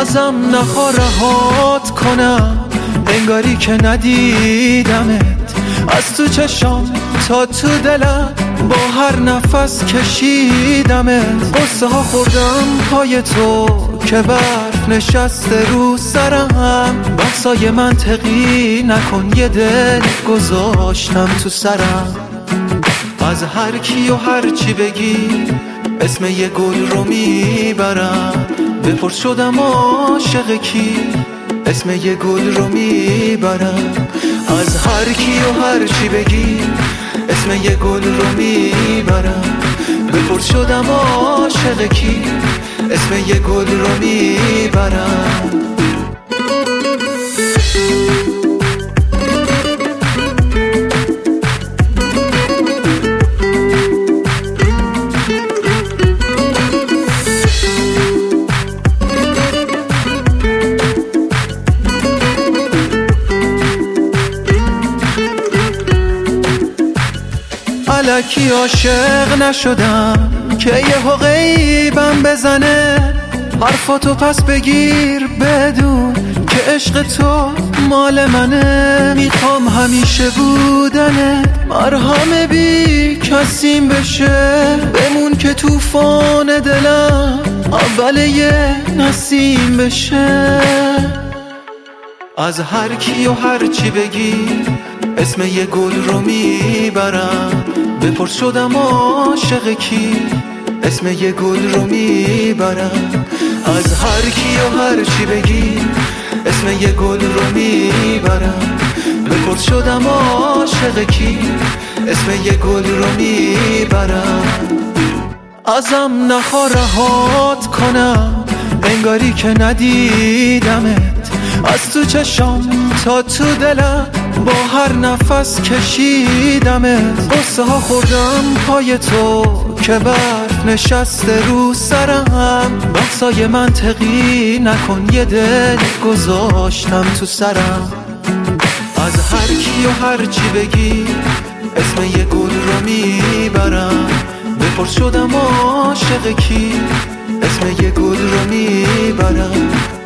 ازم نخوا رهات کنم، انگاری که ندیدمت. از تو چشام تا تو دلم، با هر نفس کشیدمت. قصه ها خوردم پای تو که برف نشسته رو سرم. بحثای منطقی نکن، یه دل گذاشتم تو سرم. از هر کی و هر چی بگی اسم یه گل رو میبرم. بپرس شدم عاشق کی، اسم یه گل رو میبرم. از هر کی و هر چی بگی اسم یه گل رو میبرم. بپرس شدم عاشق کی، اسم یه گل رو میبرم. الکی عاشق نشدم که یهو غیبم بزنه. حرفاتو پس بگیر بدون که عشق تو مال منه. میخوام همیشه بودنت، مرهم بی کسیم بشه. بمون که توفان دلم اول یه نسیم بشه. از هر کی و هر چی بگی اسم یه گل رو میبرم. بپرس شدم عاشق کی، اسم یه گل رو میبرم. از هر کی و هر چی بگی اسم یه گل رو میبرم. بپرس شدم عاشق کی، اسم یه گل رو میبرم. ازم نخوا رهات کنم، انگاری که ندیدمت. از تو چشام تا تو دلم، با هر نفس کشیدمت. قصه ها خوردم پای تو که برف نشسته رو سرم. بحثای منطقی نکن، یه دل گذاشتم تو سرم. از هر کی و هر چی بگی اسم یه گل رو میبرم. بپرس شدم عاشق کی، اسم یه گل رو میبرم.